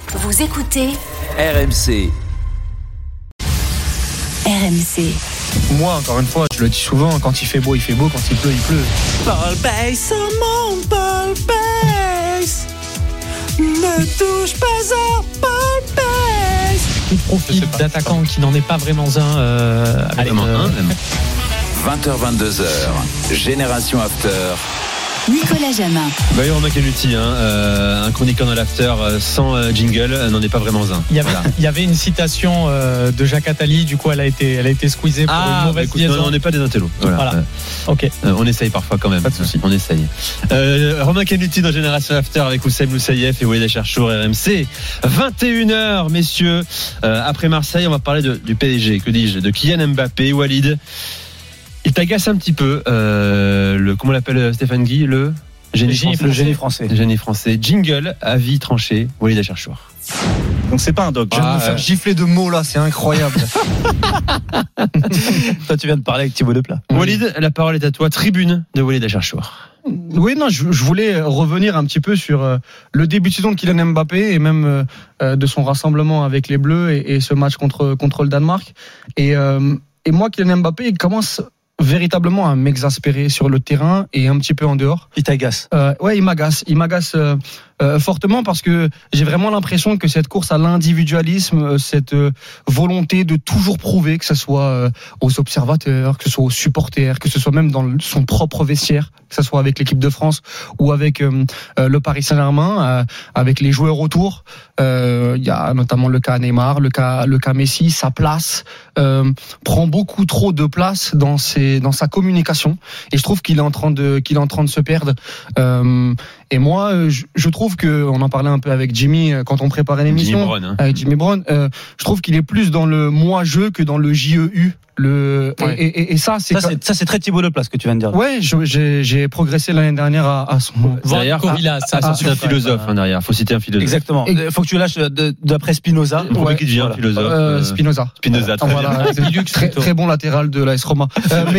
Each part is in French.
Vous écoutez RMC. RMC. Moi, encore une fois, je le dis souvent, quand il fait beau, quand il pleut, il pleut. Paul Bass, mon Paul Bass, ne touche pas à Paul Bass. Il profite d'attaquants qui n'en est pas vraiment un. Allez, 20h-22h, Génération After. Nicolas Jamin. D'ailleurs, Romain Canuti, un chroniqueur dans l'after sans jingle, n'en est pas vraiment un. Il y avait une citation de Jacques Attali, du coup elle a été squeezée pour une mauvaise liaison. On n'est pas des intellos. Voilà. Ok. On essaye parfois quand même. Pas de souci. On essaye. Romain Canuti dans Génération After avec Oussem Loussaïef et Walid Acharchour, RMC. 21h, messieurs. Après Marseille, on va parler du PSG. Que dis-je ? De Kylian Mbappé, Walid. Il t'agace un petit peu, comment l'appelle Stéphane Guy, le génie français. Génie français. Jingle, avis tranché, Walid Acharchour. Donc c'est pas un dog. Je viens de me faire gifler de mots là, c'est incroyable. Toi, tu viens de parler avec Thibaut Deplat. Walid, la parole est à toi. Tribune de Walid Acharchour. Oui, non, je voulais revenir un petit peu sur le début de saison de Kylian Mbappé et même de son rassemblement avec les Bleus et ce match contre le Danemark. Et moi, Kylian Mbappé, il commence véritablement à m'exaspérer sur le terrain et un petit peu en dehors. Il t'agace. Ouais, il m'agace fortement parce que j'ai vraiment l'impression que cette course à l'individualisme, cette volonté de toujours prouver, que ce soit aux observateurs, que ce soit aux supporters, que ce soit même dans son propre vestiaire, que ce soit avec l'équipe de France ou avec le Paris Saint-Germain, avec les joueurs autour. Il y a notamment le cas Neymar, le cas Messi. Sa place prend beaucoup trop de place dans sa communication et je trouve qu'il est en train de se perdre. Et moi, je trouve que, on en parlait un peu avec Jimmy quand on préparait l'émission, avec Jimmy Brown, je trouve qu'il est plus dans le moi-je que dans le JEU. Et ça c'est très Thibaut Deplat ce que tu viens de dire. Ouais, j'ai progressé l'année dernière à son derrière. C'est un philosophe derrière. Faut citer un philosophe. Exactement. Faut que tu lâches d'après Spinoza. Qui devient un philosophe. Spinoza. Très bon latéral de l'AS Roma.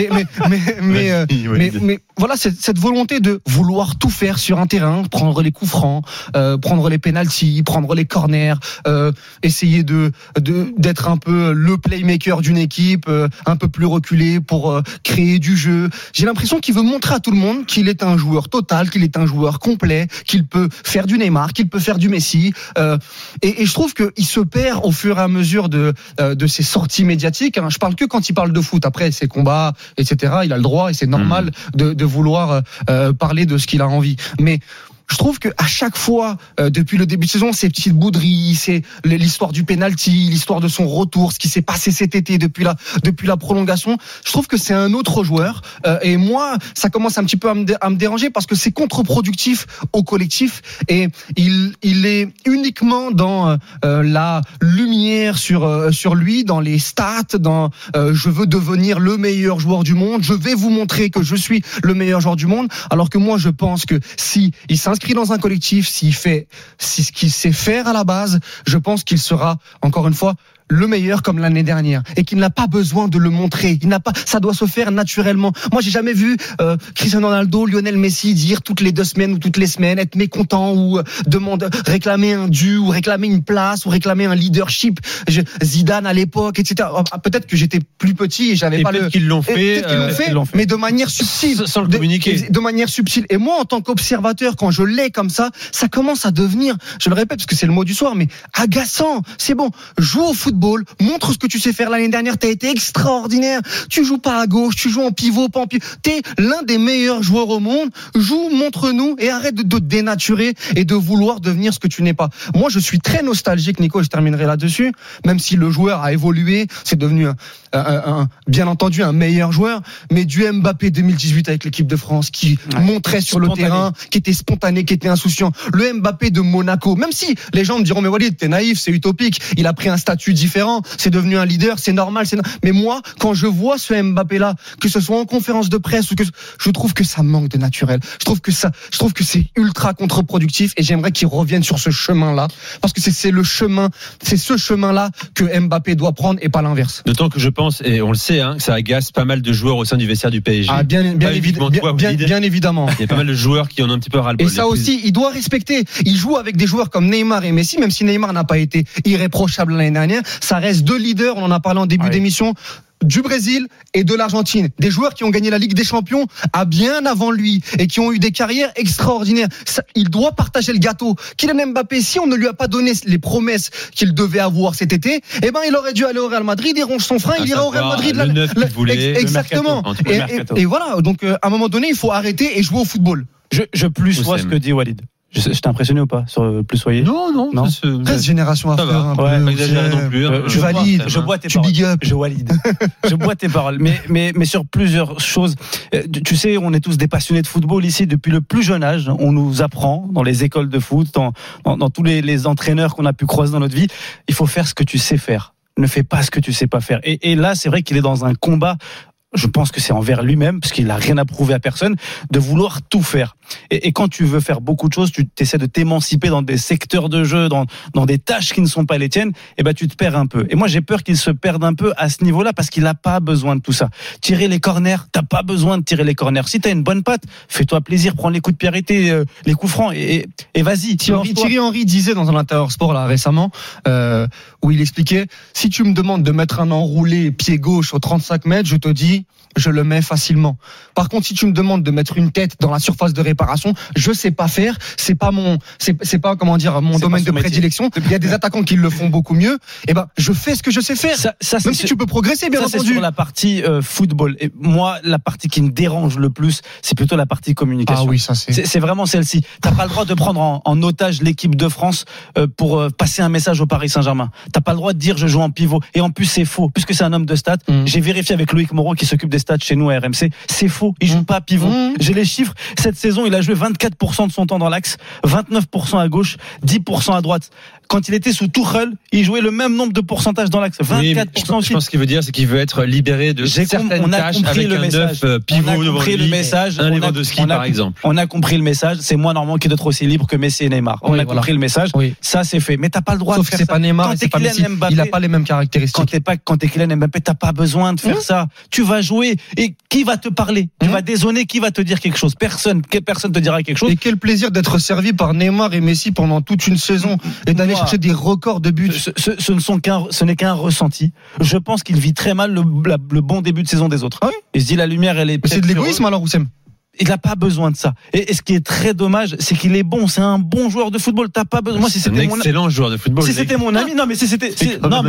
Mais voilà, cette volonté de vouloir tout faire sur un terrain, prendre les coups francs, prendre les pénaltys, prendre les corners, essayer d'être un peu le playmaker d'une équipe, un peu plus reculé pour créer du jeu. J'ai l'impression qu'il veut montrer à tout le monde qu'il est un joueur total, qu'il est un joueur complet, qu'il peut faire du Neymar, qu'il peut faire du Messi. Et je trouve qu'il se perd au fur et à mesure de ses sorties médiatiques. Je parle que quand il parle de foot. Après, ses combats, etc., il a le droit et c'est normal de vouloir parler de ce qu'il a envie. Mais je trouve que à chaque fois, depuis le début de saison, ces petites bouderies, c'est l'histoire du penalty, l'histoire de son retour, ce qui s'est passé cet été depuis la prolongation. Je trouve que c'est un autre joueur. Et moi, ça commence un petit peu à me déranger parce que c'est contre-productif au collectif. Et il est uniquement dans la lumière sur lui, dans les stats, dans je veux devenir le meilleur joueur du monde. Je vais vous montrer que je suis le meilleur joueur du monde. Alors que moi, je pense que si il s'inscrit dans un collectif, s'il fait ce qu'il sait faire à la base, je pense qu'il sera, encore une fois, le meilleur comme l'année dernière et qu'il n'a pas besoin de le montrer. Ça doit se faire naturellement. Moi, j'ai jamais vu Cristiano Ronaldo, Lionel Messi dire toutes les 2 semaines ou toutes les semaines être mécontent ou réclamer un dû ou réclamer une place ou réclamer un leadership. Zidane à l'époque, etc. Peut-être que j'étais plus petit et j'avais pas peut-être qu'ils l'ont fait, mais de manière subtile, sans le communiquer. De manière subtile. Et moi, en tant qu'observateur, quand je l'ai comme ça commence à devenir, je le répète parce que c'est le mot du soir, mais agaçant. C'est bon, joue au football. Montre ce que tu sais faire. L'année dernière, t'as été extraordinaire. Tu joues pas à gauche, tu joues en pivot, pas en pivot. T'es l'un des meilleurs joueurs au monde. Joue, montre-nous et arrête de te dénaturer et de vouloir devenir ce que tu n'es pas. Moi, je suis très nostalgique, Nico, je terminerai là-dessus. Même si le joueur a évolué, c'est devenu bien entendu un meilleur joueur, mais du Mbappé 2018 avec l'équipe de France qui montrait sur le terrain, qui était spontané, qui était insouciant. Le Mbappé de Monaco, même si les gens me diront mais Walid, t'es naïf, c'est utopique. Il a pris un statut différent, c'est devenu un leader, c'est normal. Mais moi, quand je vois ce Mbappé-là, que ce soit en conférence de presse ou que je trouve que ça manque de naturel. Je trouve que c'est ultra contre-productif et j'aimerais qu'il revienne sur ce chemin-là parce que c'est ce chemin-là que Mbappé doit prendre et pas l'inverse. D'autant que je pense pense, et on le sait, que ça agace pas mal de joueurs au sein du vestiaire du PSG. Ah, bien évidemment. Il y a pas mal de joueurs qui en ont un petit peu ras-le-bol. Et ça aussi, il doit respecter. Il joue avec des joueurs comme Neymar et Messi, même si Neymar n'a pas été irréprochable l'année dernière. Ça reste deux leaders, on en a parlé en début d'émission, du Brésil et de l'Argentine. Des joueurs qui ont gagné la Ligue des Champions à bien avant lui et qui ont eu des carrières extraordinaires. Il doit partager le gâteau. Kylian Mbappé, si on ne lui a pas donné les promesses qu'il devait avoir cet été, il aurait dû aller au Real Madrid, il ronge son frein, il ira au Real Madrid. Exactement. Et voilà, donc à un moment donné, il faut arrêter et jouer au football. Je plus vois ce que dit Walid. Je t'ai impressionné ou pas sur le plus soyez? Non. 13 générations à faire. Pas exagéré non plus. Je valide. Je bois tes paroles. Je valide. Je bois tes paroles. Mais sur plusieurs choses. Tu sais, on est tous des passionnés de football ici depuis le plus jeune âge. On nous apprend dans les écoles de foot, dans tous les entraîneurs qu'on a pu croiser dans notre vie. Il faut faire ce que tu sais faire. Ne fais pas ce que tu sais pas faire. Et là, c'est vrai qu'il est dans un combat. Je pense que c'est envers lui-même, parce qu'il n'a rien à prouver à personne, de vouloir tout faire. Et quand tu veux faire beaucoup de choses, tu essaies de t'émanciper dans des secteurs de jeu, dans des tâches qui ne sont pas les tiennes, tu te perds un peu. Et moi, j'ai peur qu'il se perde un peu à ce niveau-là, parce qu'il n'a pas besoin de tout ça. Tirer les corners, t'as pas besoin de tirer les corners. Si t'as une bonne patte, fais-toi plaisir, prends les coups de pied arrêtés, les coups francs, et vas-y. Thierry Henry disait dans un intérieur sport là récemment, où il expliquait, si tu me demandes de mettre un enroulé pied gauche aux 35 mètres, je te dis, je le mets facilement. Par contre, si tu me demandes de mettre une tête dans la surface de réparation, je sais pas faire. C'est pas mon domaine de prédilection. Il y a des attaquants qui le font beaucoup mieux. Je fais ce que je sais faire. Même si tu peux progresser, bien entendu. C'est sur la partie football. Et moi, la partie qui me dérange le plus, c'est plutôt la partie communication. Ah oui, ça c'est vraiment celle-ci. T'as pas le droit de prendre en otage l'équipe de France pour passer un message au Paris Saint-Germain. T'as pas le droit de dire je joue en pivot. Et en plus, c'est faux, puisque c'est un homme de stats. J'ai vérifié avec Loïc Moreau qui s'occupe des stats chez nous à RMC. C'est faux. Il joue pas à pivot. J'ai les chiffres. Cette saison, il a joué 24% de son temps dans l'axe, 29% à gauche, 10% à droite. Quand il était sous Tuchel, il jouait le même nombre de pourcentages dans l'axe, 24% aussi. Je pense ce qu'il veut dire, c'est qu'il veut être libéré de certaines tâches avec un 9 pivot devant lui, un Lewandowski par exemple. On a compris le message. C'est moi normalement qui dois être aussi libre que Messi et Neymar. On a compris le message. Ça c'est fait. Mais t'as pas le droit de faire ça. Sauf que c'est pas Neymar, c'est pas Messi. Il a pas les mêmes caractéristiques. Quand t'es Kylian Mbappé, t'as pas besoin de faire ça. Tu vas jouer et qui va te parler? Tu vas dézonner, qui va te dire quelque chose? Personne te dira quelque chose. Et quel plaisir d'être servi par Neymar et Messi pendant toute une saison et d'aller chercher des records de buts. Ce n'est qu'un ressenti. Je pense qu'il vit très mal le bon début de saison des autres. Il se dit la lumière, elle est. Mais c'est de l'égoïsme alors, Oussem? Il n'a pas besoin de ça. Et ce qui est très dommage, c'est qu'il est bon. C'est un bon joueur de football. T'as pas besoin. Moi, si c'était mon excellent joueur de football. Si c'était mon ami, si c'était mon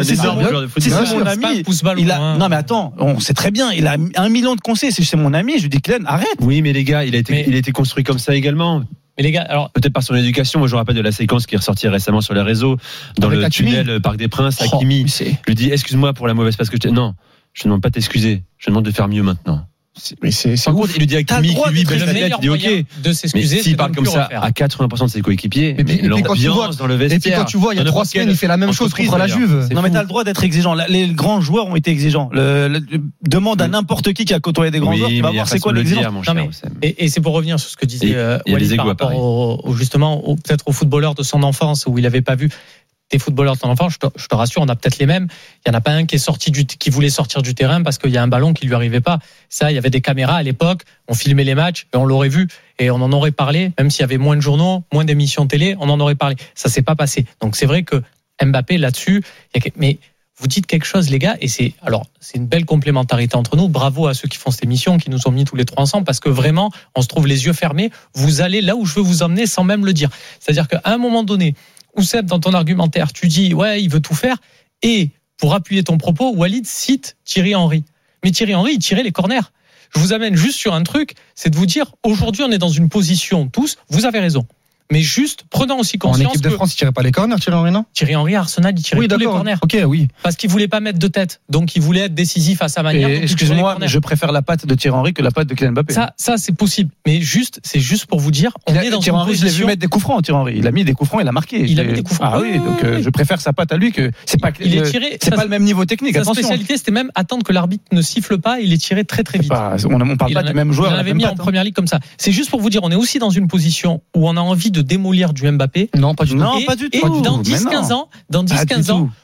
ami, non mais attends, on sait très bien. Il a 1 million de conseils. Si c'est mon ami, je lui dis Kylian, arrête. Oui, mais les gars, il a été construit comme ça également. Mais les gars, alors peut-être par son éducation. Moi, je me rappelle de la séquence qui est ressortie récemment sur les réseaux dans le tunnel Parc des Princes. Hakimi lui dit excuse-moi pour la mauvaise passe que je t'ai. Non, je ne demande pas de t'excuser. Je demande de faire mieux maintenant. Par contre, il lui dit à Hakimi qui lui baisse la tête, il dit ok. De s'excuser, mais s'il parle comme ça à 80% de ses coéquipiers, mais l'ambiance dans le vestiaire. Et puis quand tu vois, il y a 3 semaines, il fait la même chose contre la Juve. Non mais t'as le droit d'être exigeant. Les grands joueurs ont été exigeants. Demande à n'importe qui a côtoyé des grands joueurs, tu vas voir c'est quoi l'exigence. Et c'est pour revenir sur ce que disait Walid par rapport justement peut-être aux footballeurs de son enfance où il avait pas vu des footballeurs de ton enfant, je te rassure, on a peut-être les mêmes. Il n'y en a pas un qui voulait sortir du terrain parce qu'il y a un ballon qui lui arrivait pas. Ça, il y avait des caméras à l'époque, on filmait les matchs et on l'aurait vu et on en aurait parlé, même s'il y avait moins de journaux, moins d'émissions télé, on en aurait parlé. Ça s'est pas passé. Donc c'est vrai que Mbappé là-dessus, mais vous dites quelque chose les gars et c'est une belle complémentarité entre nous. Bravo à ceux qui font cette émission, qui nous ont mis tous les trois ensemble parce que vraiment, on se trouve les yeux fermés. Vous allez là où je veux vous emmener sans même le dire. C'est-à-dire qu'à un moment donné, Oussem, dans ton argumentaire, tu dis ouais, il veut tout faire. Et pour appuyer ton propos, Walid cite Thierry Henry. Mais Thierry Henry, il tirait les corners. Je vous amène juste sur un truc, c'est de vous dire aujourd'hui, on est dans une position tous. Vous avez raison. Mais juste, prenons aussi conscience. En équipe de France, il tirait pas les corners, Thierry Henry, non? Thierry Henry, Arsenal, il tirait tous les corners. Ok, oui. Parce qu'il voulait pas mettre de tête. Donc, il voulait être décisif à sa manière. Excusez-moi, mais je préfère la patte de Thierry Henry que la patte de Kylian Mbappé. Ça, c'est possible. Mais c'est juste pour vous dire, on est dans Thierry une Henry, position. Je l'ai vu mettre des coups francs, Thierry Henry. Il a mis des coups francs, il a marqué. Il a mis des coups francs. Ah oui, donc je préfère sa patte à lui que c'est pas. Il est tiré. C'est pas le même niveau technique. Sa spécialité, c'était même attendre que l'arbitre ne siffle pas. Il est tiré très très vite. On parle pas du même joueur. On l'avait mis en première ligue comme ça. C'est juste pour vous dire, on est aussi dans une position où on a envie de démolir du Mbappé. Non, pas du tout. Non, pas du tout. Et dans 10-15 ans,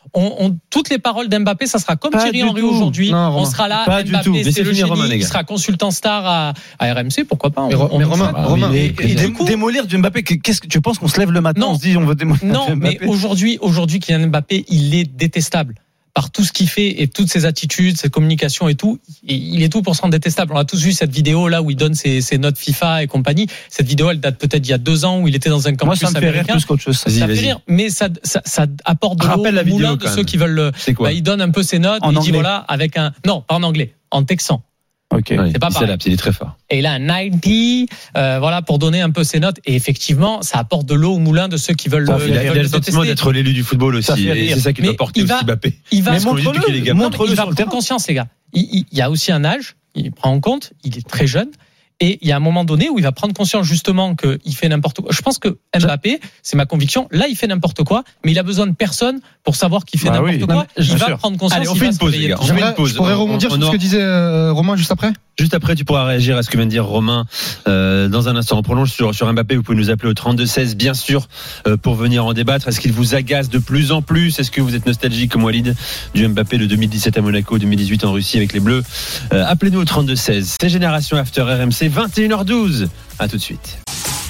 toutes les paroles d'Mbappé, ça sera comme Pas Thierry du Henry tout. aujourd'hui. Non, Romain. On sera là. Pas du Mbappé, tout. c'est Laissez le finir génie. Romain, les Il gars. sera consultant star à RMC, pourquoi pas. Mais Romain, Et du coup, démolir du Mbappé, qu'est-ce que tu penses qu'on se lève le matin, Non. on se dit on veut démolir non, du mais Mbappé? aujourd'hui, Kylian Mbappé, il est détestable. Par tout ce qu'il fait et toutes ses attitudes, ses communications et tout, il est tout pour se rendre détestable. On a tous vu cette vidéo là où il donne ses notes FIFA et compagnie. Cette vidéo, elle date peut-être il y a 2 ans où il était dans un campus Moi, ça me fait rire américain. plus qu'autre chose. Ça fait rire, mais ça apporte de l'eau Rappelle la au moulin vidéo, de quand ceux même. qui veulent le. C'est quoi Il donne un peu ses notes. En Il dit anglais. voilà avec un non, pas en anglais, en texan. Ok. Ouais, c'est pas il pareil. s'adapte, il est très fort. Et il a un 90, voilà, pour donner un peu ses notes. Et effectivement, ça apporte de l'eau au moulin de ceux qui veulent Il a le le sentiment détester. d'être l'élu du football Ça aussi. fait Et rire. c'est ça qui Mais doit porter il aussi va- Mbappé. Il va Mais Parce qu'on lui dit qu'il est gamin. montre-le il sur va le prendre terrain. conscience, les gars. Il y a aussi un âge, il prend en compte, il est très jeune. Et il y a un moment donné où il va prendre conscience justement qu'il fait n'importe quoi. Je pense que Mbappé, c'est ma conviction, là il fait n'importe quoi, mais il a besoin de personne pour savoir qu'il fait Bah n'importe oui. quoi. Non, mais Il bien va sûr. prendre conscience. Allez, on il fait va une se pause, réveiller les gars. de On tout. fait une pause. Je pourrais rebondir sur ce que disait Romain juste après. Juste après, tu pourras réagir à ce que vient de dire Romain dans un instant. On prolonge sur Mbappé. Vous pouvez nous appeler au 32-16, bien sûr, pour venir en débattre. Est-ce qu'il vous agace de plus en plus? Est-ce que vous êtes nostalgique comme Walid du Mbappé de 2017 à Monaco, 2018 en Russie avec les Bleus? Appelez-nous au 32-16. C'est Génération After RMC, 21h12. À tout de suite.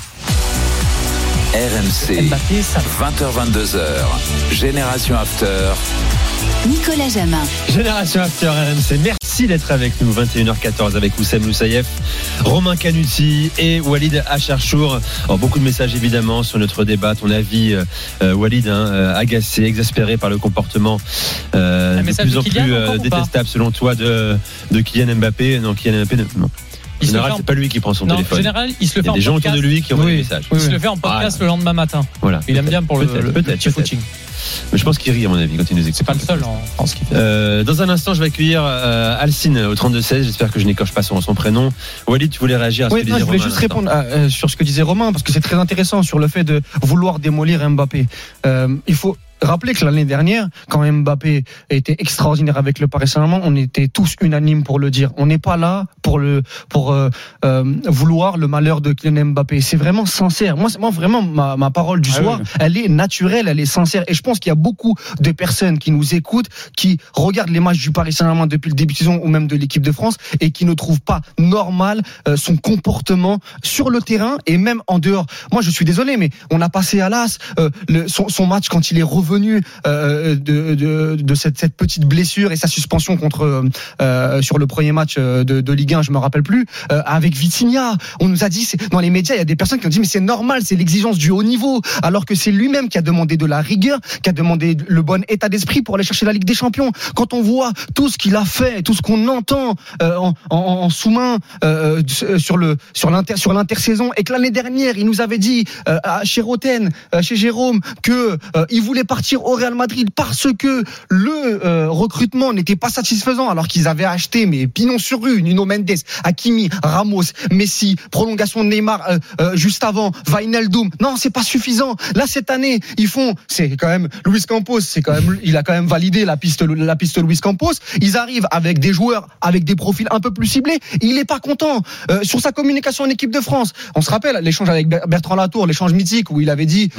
RMC, Mbappé, ça 20h-22h, Génération After. Nicolas Jamin. Génération After RMC, merci d'être avec nous. 21h14 avec Oussem Loussaïef, Romain Canuti et Walid Acharchour. Alors, beaucoup de messages évidemment sur notre débat. Ton avis, Walid, agacé, exaspéré par le comportement de message plus de en Kylian plus encore ou pas détestable selon toi de Kylian Mbappé. Non, Kylian Mbappé, non. En Il se général, fait en- c'est pas lui qui prend son Non, en téléphone. général, il se le Il y fait a en des gens autour podcast. de lui qui envoient Oui. des messages. Il se le fait en podcast le lendemain matin. Voilà. Il aime bien pour le petit peut-être. footing. Mais je pense qu'il rit à mon avis quand il nous écoute. C'est pas le seul en France qui fait. Dans un instant, je vais accueillir Alcine au 32-16. J'espère que je n'écorche pas son prénom. Walid, tu voulais réagir à ce Oui, que non, disait je voulais Romain juste à l'instant. répondre sur ce que disait Romain, parce que c'est très intéressant sur le fait de vouloir démolir Mbappé. Il faut rappeler que l'année dernière, quand Mbappé était extraordinaire avec le Paris Saint-Germain, on était tous unanimes pour le dire. On n'est pas là pour vouloir le malheur de Kylian Mbappé. C'est vraiment sincère. Moi vraiment, ma parole du soir, elle est naturelle, elle est sincère. Et je pense qu'il y a beaucoup de personnes qui nous écoutent, qui regardent les matchs du Paris Saint-Germain depuis le début de saison ou même de l'équipe de France et qui ne trouvent pas normal son comportement sur le terrain et même en dehors. Moi, je suis désolé, mais on a passé à l'as son match quand il est revenu de cette petite blessure et sa suspension sur le premier match de Ligue 1, je me rappelle plus, avec Vitinha. On nous a dit, dans les médias, il y a des personnes qui ont dit mais c'est normal, c'est l'exigence du haut niveau, alors que c'est lui-même qui a demandé de la rigueur, qui a demandé le bon état d'esprit pour aller chercher la Ligue des Champions. Quand on voit tout ce qu'il a fait, tout ce qu'on entend en sous-main sur l'intersaison, et que l'année dernière il nous avait dit chez Roten, chez Jérôme, que il voulait partir au Real Madrid parce que le recrutement n'était pas satisfaisant, alors qu'ils avaient acheté mais pignon sur rue, Nuno Mendes, Hakimi, Ramos, Messi, prolongation de Neymar juste avant, Wijnaldum. Non, c'est pas suffisant. Là cette année, c'est quand même Luis Campos, il a quand même validé la piste Luis Campos. Ils arrivent avec des joueurs avec des profils un peu plus ciblés. Il est pas content sur sa communication en équipe de France. On se rappelle l'échange avec Bertrand Latour, l'échange mythique où il avait dit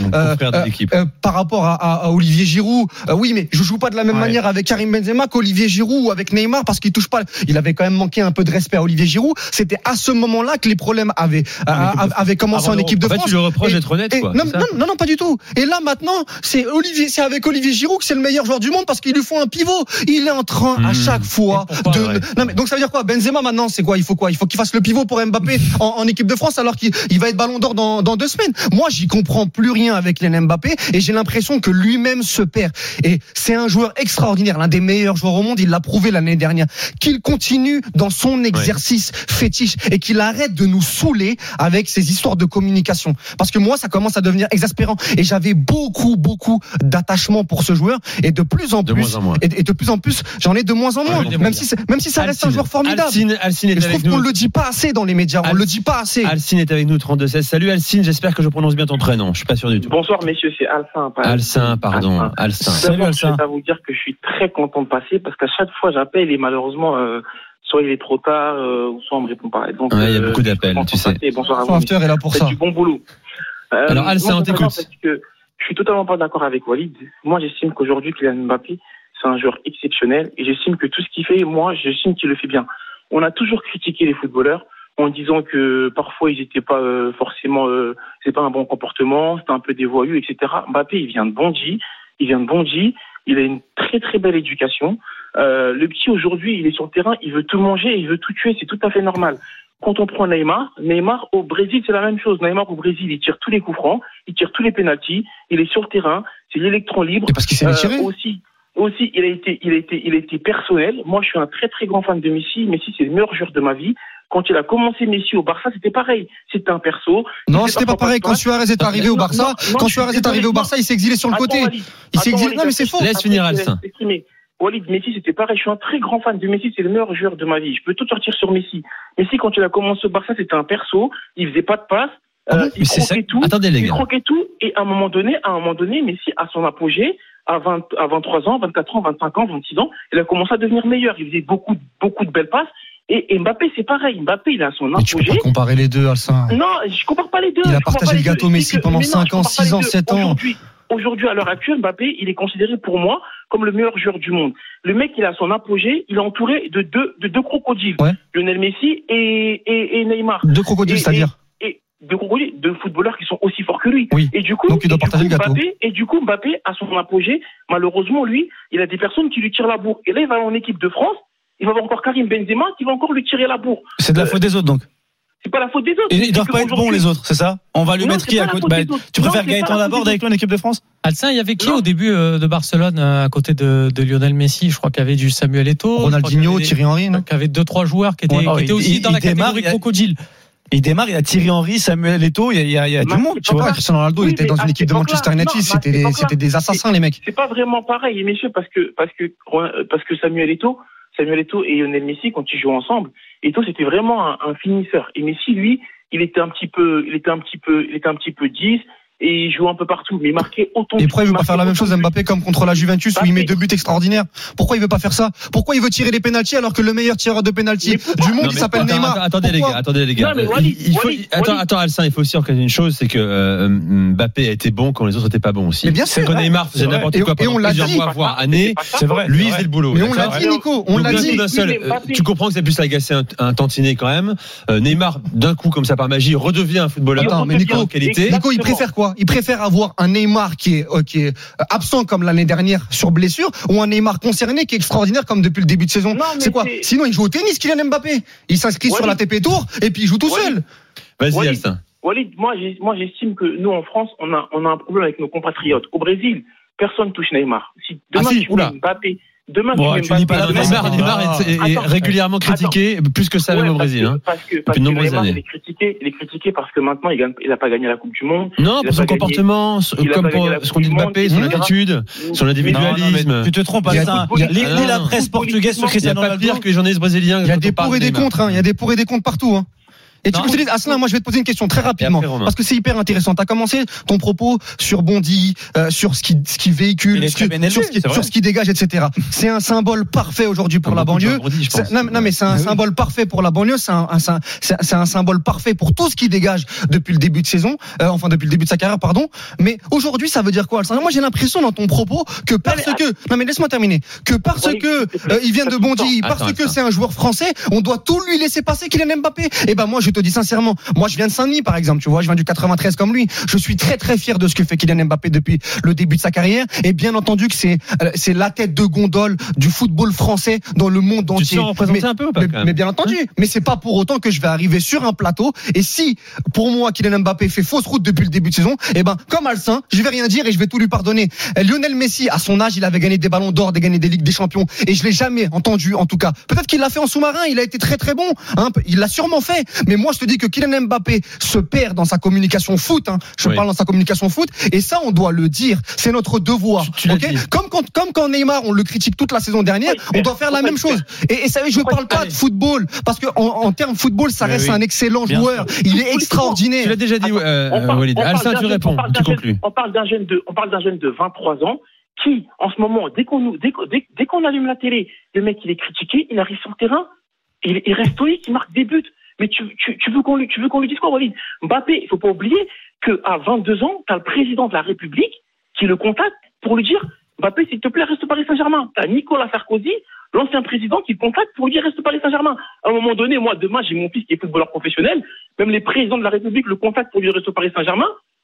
par rapport à Olivier Giroud, oui mais je joue pas de la même manière avec Karim Benzema qu'Olivier Giroud ou avec Neymar parce qu'il touche pas. Il avait quand même manqué un peu de respect à Olivier Giroud. C'était à ce moment-là que les problèmes avaient commencé en équipe de France. Tu le reproches d'être honnête, quoi. Non, pas du tout. Et là maintenant, c'est avec Olivier Giroud que c'est le meilleur joueur du monde parce qu'il lui faut un pivot. Il est en train à chaque fois Non mais donc ça veut dire quoi? Benzema maintenant, c'est quoi? Il faut qu'il fasse le pivot pour Mbappé en équipe de France alors qu'il va être Ballon d'Or dans 2 semaines. Moi, j'y comprends plus rien avec Kylian Mbappé et j'ai l'impression que lui-même se perd. Et c'est un joueur extraordinaire, l'un des meilleurs joueurs au monde. Il l'a prouvé l'année dernière. Qu'il continue dans son exercice fétiche et qu'il arrête de nous saouler avec ces histoires de communication. Parce que moi, ça commence à devenir exaspérant. Et j'avais beaucoup d'attachement pour ce joueur et de plus en plus, j'en ai de moins en moins. Même si ça reste un joueur formidable. Alcine est je trouve qu'on le dit pas assez dans les médias. On le dit pas assez. Alcine est avec nous 32-16. Salut Alcine, j'espère que je prononce bien ton prénom. Je suis pas sûr du tout. Bonsoir messieurs, c'est Alcin. Alcin, pardon. Alcin. Salut Alcin. Je vais vous dire que je suis très content de passer parce qu'à chaque fois j'appelle et malheureusement soit il est trop tard ou soit on me répond pas. Donc il y a beaucoup d'appels, tu sais. Bonsoir à vous. After est là pour ça. Du bon boulot. Alors Alcin, on t'écoute. je suis totalement pas d'accord avec Walid. Moi, j'estime qu'aujourd'hui, Kylian Mbappé, c'est un joueur exceptionnel et j'estime que tout ce qu'il fait, moi, j'estime qu'il le fait bien. On a toujours critiqué les footballeurs en disant que parfois ils n'étaient pas forcément, c'est pas un bon comportement, c'était un peu des voyous, etc. Mbappé, il vient de Bondy, il a une très très belle éducation. Le petit aujourd'hui, il est sur le terrain, il veut tout manger, il veut tout tuer, c'est tout à fait normal. Quand on prend Neymar au Brésil, c'est la même chose. Neymar au Brésil, il tire tous les coups francs, il tire tous les pénaltys, il est sur le terrain, c'est l'électron libre. Et parce qu'il sait les tirer. Aussi, il a été personnel. Moi, je suis un très très grand fan de Messi. Messi, c'est le meilleur joueur de ma vie. Quand il a commencé Messi au Barça, c'était pareil. C'était un perso. Non, c'était pas pareil. Quand Suarez est arrivé au Barça, il s'est exilé sur le côté. Il s'est exilé. Non, mais c'est faux. Laisse finir Alstin. Walid, Messi, c'était pareil. Je suis un très grand fan de Messi. C'est le meilleur joueur de ma vie. Je peux tout sortir sur Messi. Messi, quand il a commencé au Barça, c'était un perso. Il faisait pas de passe. Il croquait tout. Attendez, les gars. Il croquait tout. Et à un moment donné, Messi, à son apogée, à 23 ans, 24 ans, 25 ans, 26 ans, il a commencé à devenir meilleur. Il faisait beaucoup de belles passes. Et Mbappé, c'est pareil. Mbappé, il a son apogée. Mais tu peux pas comparer les deux, Alssin. Non, je compare pas les deux. Il a partagé le gâteau Messi pendant 5 ans, 6 ans, 7 ans. Aujourd'hui, à l'heure actuelle, Mbappé, il est considéré pour moi comme le meilleur joueur du monde. Le mec, il a son apogée, il est entouré de deux crocodiles. Ouais. Lionel Messi et Neymar. Deux crocodiles, c'est-à-dire? Deux footballeurs qui sont aussi forts que lui. Oui. Et du coup, donc il doit partager le gâteau. Mbappé, à son apogée, malheureusement, lui, il a des personnes qui lui tirent la bourre. Et là, il va en équipe de France, il va avoir encore Karim Benzema qui va encore lui tirer la bourre. C'est de la faute des autres, donc. C'est pas la faute des autres. Et ils doivent pas être bons, les autres, c'est ça? On va lui mettre qui à côté? Tu préfères Gaëtan Laborde avec toi en équipe de France? Alssin, il y avait qui au début de Barcelone à côté de Lionel Messi? Je crois qu'il y avait du Samuel Eto'o, Ronaldinho, Thierry Henry, non? Qu'il y avait 2-3 joueurs qui étaient aussi dans la catégorie crocodile. Il démarre, il y a Thierry Henry, Samuel Eto'o, il y a du monde, tu vois. Cristiano Ronaldo, il était dans une équipe de Manchester United, c'était des assassins, les mecs. C'est pas vraiment pareil, messieurs, parce que Samuel Eto'o et Lionel Messi, quand ils jouent ensemble, Eto'o, c'était vraiment un finisseur. Et Messi, lui, il était un petit peu 10, et il joue un peu partout, mais il marquait autant. Et pourquoi il veut pas faire la même chose Mbappé comme contre la Juventus où il met 2 buts extraordinaires? Pourquoi il veut pas faire ça? Pourquoi il veut tirer les pénaltys alors que le meilleur tireur de pénalty du monde il s'appelle Neymar? Attendez les gars. Attends Alssin, il faut aussi reconnaître une chose, c'est que Mbappé a été bon quand les autres étaient pas bons aussi. Mais bien sûr. Quand Neymar faisait n'importe quoi pendant plusieurs mois voire années, c'est vrai. Lui il fait le boulot. Mais on l'a dit, Nico, on l'a dit. Tu comprends que c'est plus agacer un tantinet quand même. Neymar d'un coup comme ça par magie redevient un footballeur de qualité. Nico, il préfère quoi? Il préfère avoir un Neymar qui est absent comme l'année dernière sur blessure ou un Neymar concerné qui est extraordinaire comme depuis le début de saison. C'est quoi? Sinon il joue au tennis, Kylian Mbappé. Il s'inscrit sur la TP Tour et puis il joue tout seul. Vas-y Alstin. Walid, moi j'estime que nous en France on a un problème avec nos compatriotes. Au Brésil, personne touche Neymar. Si demain tu mets Mbappé, Neymar est régulièrement critiqué, plus que ça même au Brésil. Depuis de nombreuses années. Il est critiqué parce que maintenant il n'a pas gagné la Coupe du Monde. Non, pour son comportement, comme pour ce qu'on dit de Mbappé, son attitude, son individualisme. Tu te trompes, Alstin. Lis la presse portugaise sur Cristiano Ronaldo. Il n'y a pas pire que les journalistes brésiliens. Il y a des pour et des contre. Il y a des pour et des contre partout. Et tu dis, Asselin, moi je vais te poser une question très rapidement parce que c'est hyper intéressant. Tu as commencé ton propos sur Bondy, sur ce qui véhicule, sur ce qui dégage, etc. C'est un symbole parfait aujourd'hui pour la banlieue. Non mais c'est un symbole parfait pour la banlieue. C'est un symbole parfait pour tout ce qui dégage depuis le début de saison, depuis le début de sa carrière, pardon. Mais aujourd'hui, ça veut dire quoi, Alssin? Moi j'ai l'impression dans ton propos que non mais laisse-moi terminer, que parce que il vient de Bondy, parce que c'est un joueur français, on doit tout lui laisser passer Kylian Mbappé. Et ben moi je te dis sincèrement, moi je viens de Saint-Denis par exemple, tu vois, je viens du 93 comme lui. Je suis très très fier de ce que fait Kylian Mbappé depuis le début de sa carrière et bien entendu que c'est la tête de gondole du football français dans le monde entier. Tu te sens représenté un peu ou pas mais bien entendu, mais c'est pas pour autant que je vais arriver sur un plateau et si pour moi Kylian Mbappé fait fausse route depuis le début de saison, et ben comme Alssin, je vais rien dire et je vais tout lui pardonner. Lionel Messi à son âge, il avait gagné des ballons d'or, gagné des ligues des champions et je l'ai jamais entendu en tout cas. Peut-être qu'il l'a fait en sous-marin, il a été très très bon, il l'a sûrement fait, mais moi je te dis que Kylian Mbappé se perd dans sa communication foot, je parle dans sa communication foot, et ça on doit le dire, c'est notre devoir. Comme quand Neymar on le critique toute la saison dernière, on doit faire la même chose. Et ça, je parle pas de football, parce que en termes football, ça reste un excellent joueur, il est extraordinaire. Tu l'as déjà dit, Walid. Alssin, tu réponds, tu conclus. On parle d'un jeune de 23 ans qui, en ce moment, dès qu'on allume la télé, le mec il est critiqué, il arrive sur le terrain, il reste stoïque, il marque des buts. Mais tu veux qu'on lui dise quoi, Walid? Mbappé, il faut pas oublier qu'à 22 ans, t'as le président de la République qui le contacte pour lui dire Mbappé, s'il te plaît, reste au Paris Saint-Germain. T'as Nicolas Sarkozy, l'ancien président, qui le contacte pour lui dire reste au Paris Saint-Germain. À un moment donné, moi, demain, j'ai mon fils qui est footballeur professionnel. Même les présidents de la République le contactent pour lui dire reste au Paris Saint-Germain.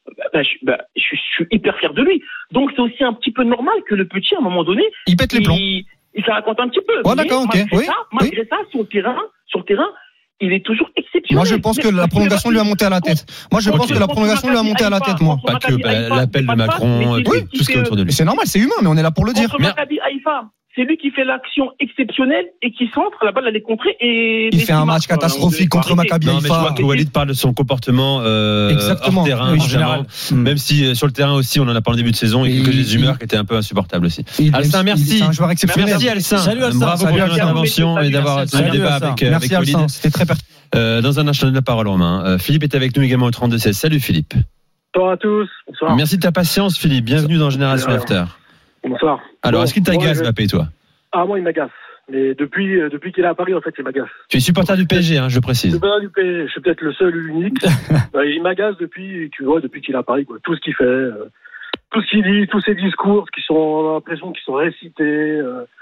Je suis hyper fier de lui. Donc, c'est aussi un petit peu normal que le petit, à un moment donné, il pète les plombs. Il se raconte un petit peu. Oh, d'accord, ok. Malgré ça, sur le terrain, il est toujours exceptionnel. Moi, je pense que la prolongation lui a monté à la tête. Moi, je pense que la prolongation lui a monté à la tête, moi. Pas que l'appel de Macron, tout ce qui est autour de lui. C'est normal, c'est humain, mais on est là pour le dire. Contre Maccabi Haïfa, c'est lui qui fait l'action exceptionnelle et qui centre, la balle elle est contrée et il fait un match catastrophique contre Maccabi Haïfa. Non, mais je vois que Walid parle de son comportement exactement, hors terrain, oui, en général. Même si sur le terrain aussi, on en a parlé en début de saison, et quelques humeurs qui étaient un peu insupportables aussi. Alcin, merci. C'est un joueur exceptionnel. Merci Alcin. Salut Alcin. Bravo pour votre intervention et d'avoir tenu le débat avec Walid. C'était très pertinent. Dans un instant, la parole Romain. Philippe est avec nous également au 32-16. Salut Philippe. Bonsoir à tous. Bonsoir. Merci de ta patience Philippe. Bienvenue dans Génération After. Bonsoir. Alors, est-ce qu'il t'agace Mbappé, toi? Moi, il m'agace. Mais depuis qu'il est à Paris, en fait, il m'agace. Tu es supporter du PSG, je précise. Supporter du PSG. Je suis peut-être le seul ou l'unique. Il m'agace depuis qu'il est à Paris, quoi. Tout ce qu'il fait, tout ce qu'il dit, tous ses discours, on a l'impression qu'ils sont récités.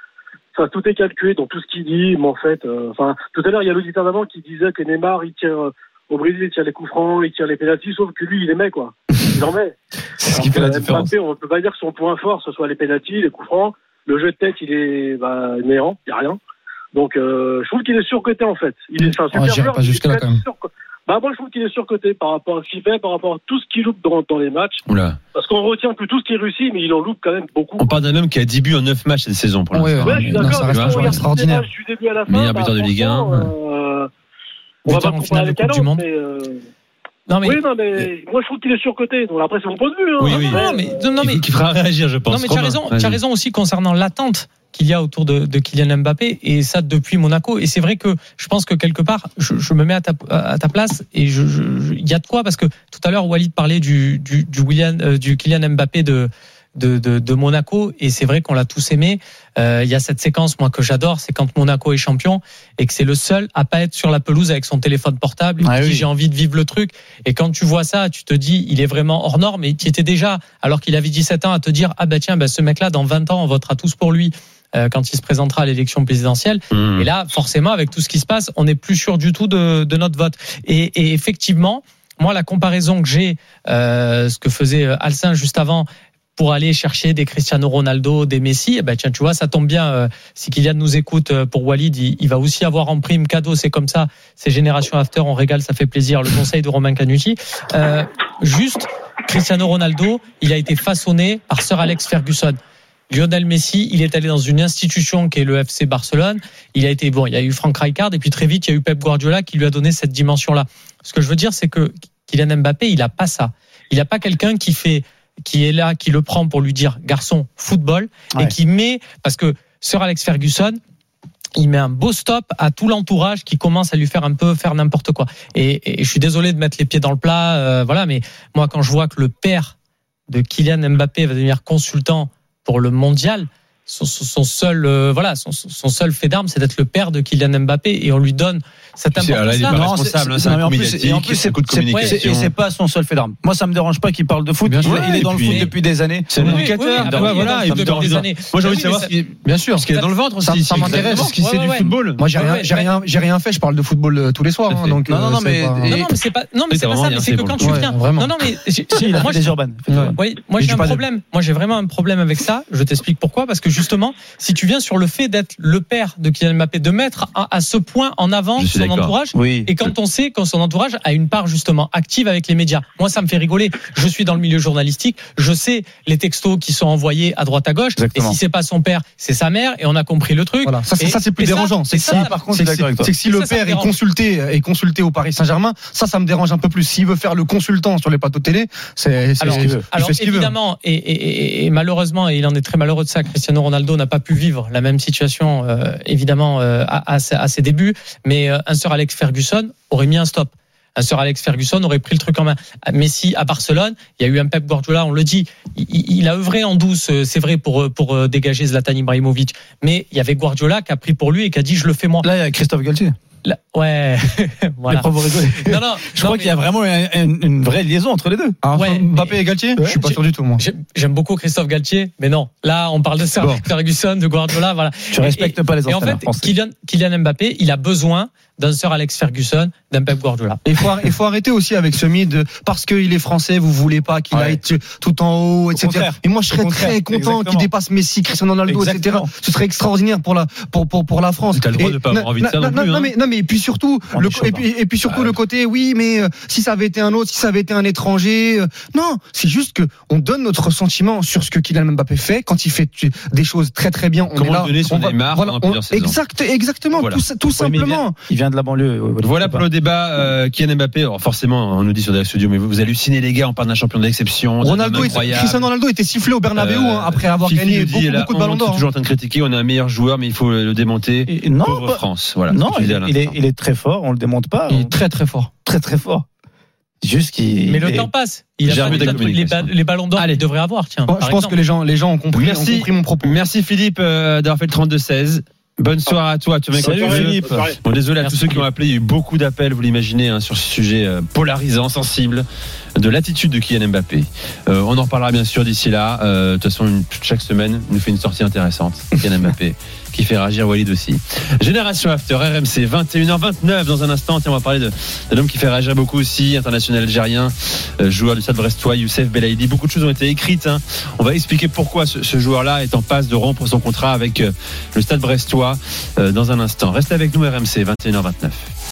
Tout est calculé dans tout ce qu'il dit. Mais en fait, tout à l'heure, il y a l'auditeur d'avant qui disait que Neymar, il tire au Brésil, il tire les coups francs, il tire les pénaltys, sauf que lui, il les met, quoi. Il en met. C'est ce qui fait la différence. Mbappé, on ne peut pas dire que son point fort, ce soit les pénaltys, les coups francs. Le jeu de tête, il est néant, il n'y a rien. Donc, je trouve qu'il est surcoté, en fait. Il est un super joueur. Pas jusque-là, quand même. Moi, je trouve qu'il est surcoté par rapport à ce qu'il fait, par rapport à tout ce qu'il loupe dans les matchs. Oula. Parce qu'on retient que tout ce qu'il réussit, mais il en loupe quand même beaucoup. On parle d'un homme qui a 10 buts en 9 matchs cette saison pour l'instant. Ouais, je suis d'accord. Ça reste un joueur extraordinaire. Du début à la fin. Meilleur buteur de Ligue 1. On va pas comparer avec Haaland, mais... Non mais moi je trouve qu'il est surcoté. Donc après c'est mon point de vue. Oui. Qui fera réagir, je pense. Non mais tu as raison aussi concernant l'attente qu'il y a autour de Kylian Mbappé et ça depuis Monaco. Et c'est vrai que je pense que quelque part je me mets à ta place et il y a de quoi, parce que tout à l'heure Walid parlait du Kylian Mbappé de Monaco, et c'est vrai qu'on l'a tous aimé. Il y a cette séquence moi que j'adore, c'est quand Monaco est champion et que c'est le seul à pas être sur la pelouse avec son téléphone portable. Il dit j'ai envie de vivre le truc, et quand tu vois ça tu te dis il est vraiment hors norme, et tu étais déjà alors qu'il avait 17 ans à te dire ce mec là dans 20 ans on votera tous pour lui quand il se présentera à l'élection présidentielle. Et là forcément avec tout ce qui se passe on n'est plus sûr du tout de notre vote, et effectivement moi la comparaison que j'ai ce que faisait Alcin juste avant pour aller chercher des Cristiano Ronaldo, des Messi, tiens, tu vois, ça tombe bien. Si Kylian nous écoute, pour Walid, il va aussi avoir en prime cadeau. C'est comme ça. C'est Génération After, on régale, ça fait plaisir. Le conseil de Romain Canuti. Juste, Cristiano Ronaldo, il a été façonné par Sir Alex Ferguson. Lionel Messi, il est allé dans une institution qui est le FC Barcelone. Il y a eu Frank Rijkaard, et puis très vite, il y a eu Pep Guardiola qui lui a donné cette dimension-là. Ce que je veux dire, c'est que Kylian Mbappé, il a pas ça. Il a pas quelqu'un qui est là, qui le prend pour lui dire garçon, football, et qui met, parce que Sir Alex Ferguson, il met un beau stop à tout l'entourage qui commence à lui faire n'importe quoi. Et je suis désolé de mettre les pieds dans le plat, mais moi quand je vois que le père de Kylian Mbappé va devenir consultant pour le mondial, son seul fait d'arme, c'est d'être le père de Kylian Mbappé, et on lui donne cette importance-là. Là, il est pas responsable, c'est un coup médiatique, et en plus, c'est un coup de communication. Et c'est pas son seul fait d'arme. Moi, ça me dérange pas qu'il parle de foot. Il est dans le foot depuis des années. C'est un éducateur. Voilà, il depuis des années. Moi, j'ai envie de savoir bien sûr ce qu'il a dans le ventre aussi. Ça m'intéresse. Ce qu'il sait du football. Moi, j'ai rien fait. Je parle de football tous les soirs. Donc non, mais c'est pas ça. Mais c'est que quand tu viens. Non, mais il a fait des urbaines. Moi, j'ai un problème. Moi, j'ai vraiment un problème avec ça. Je t'explique pourquoi. Parce que justement, si tu viens sur le fait d'être le père de Kylian Mbappé, de mettre à ce point en avant son entourage, et quand on sait que son entourage a une part justement active avec les médias, moi ça me fait rigoler. Je suis dans le milieu journalistique, je sais les textos qui sont envoyés à droite à gauche. Exactement. Et si c'est pas son père, c'est sa mère, et on a compris le truc. Voilà. Ça c'est plus dérangeant. C'est que si le père est consulté au Paris Saint-Germain, ça me dérange un peu plus. S'il veut faire le consultant sur les plateaux télé, c'est alors évidemment, et malheureusement, et il en est très malheureux de ça, Cristiano Ronaldo n'a pas pu vivre la même situation évidemment à ses débuts, mais un Sir Alex Ferguson aurait mis un stop. Un Sir Alex Ferguson aurait pris le truc en main. Messi à Barcelone, il y a eu un Pep Guardiola, on le dit, il a œuvré en douce, c'est vrai, pour dégager Zlatan Ibrahimovic, mais il y avait Guardiola qui a pris pour lui et qui a dit je le fais moi. Là il y a Christophe Galtier. Ouais. Voilà. Non, je crois qu'il y a vraiment une vraie liaison entre les deux. Mbappé et Galtier, je suis pas sûr du tout, moi. J'aime beaucoup Christophe Galtier, mais non. Là, on parle de Ferguson, de Guardiola, voilà. Tu respectes pas les entraîneurs français. Et en fait, Kylian Mbappé, il a besoin d'un Sir Alex Ferguson, d'un Pep Guardiola. Il faut arrêter aussi avec ce mythe de parce qu'il est français, vous voulez pas qu'il aille tout en haut, etc. Et moi, je serais très content qu'il dépasse Messi, Cristiano Ronaldo, etc. Ce serait extraordinaire pour la France. Tu as le droit de pas avoir envie de ça non plus. Non, mais puis surtout, le côté, oui, mais si ça avait été un autre, si ça avait été un étranger, non, c'est juste que on donne notre sentiment sur ce que Kylian Mbappé fait quand il fait des choses très très bien. On est là. Exactement, tout simplement. Il vient de la banlieue. Voilà pour le débat Kylian Mbappé. Alors forcément, on nous dit sur des studios, mais vous hallucinez les gars, on parle d'un champion d'exception. Cristiano Ronaldo était sifflé au Bernabéu après avoir gagné beaucoup de ballons d'or. On est toujours en train de critiquer, on a un meilleur joueur, mais il faut le démonter. Pauvre France. Voilà. Non, il est très fort, on le démonte pas. Il est très très fort. Très très fort. Mais le temps passe. Il a les ballons d'or qu'il devrait avoir. Tiens. Je pense que les gens ont compris mon propos. Merci Philippe d'avoir fait le 32-16. Bonne soirée à toi. Salut Philippe. Bon, désolé à tous ceux qui ont appelé. Il y a eu beaucoup d'appels, vous l'imaginez, sur ce sujet polarisant, sensible, de l'attitude de Kylian Mbappé. On en reparlera bien sûr d'ici là. De toute façon, chaque semaine, il nous fait une sortie intéressante. Kylian Mbappé, qui fait réagir Walid aussi. Génération After, RMC, 21h29 dans un instant. Tiens, on va parler d'un homme qui fait réagir beaucoup aussi, international algérien, joueur du Stade Brestois, Youssef Belaïdi. Beaucoup de choses ont été écrites. On va expliquer pourquoi ce joueur-là est en passe de rompre son contrat avec le Stade Brestois dans un instant. Restez avec nous, RMC, 21h29.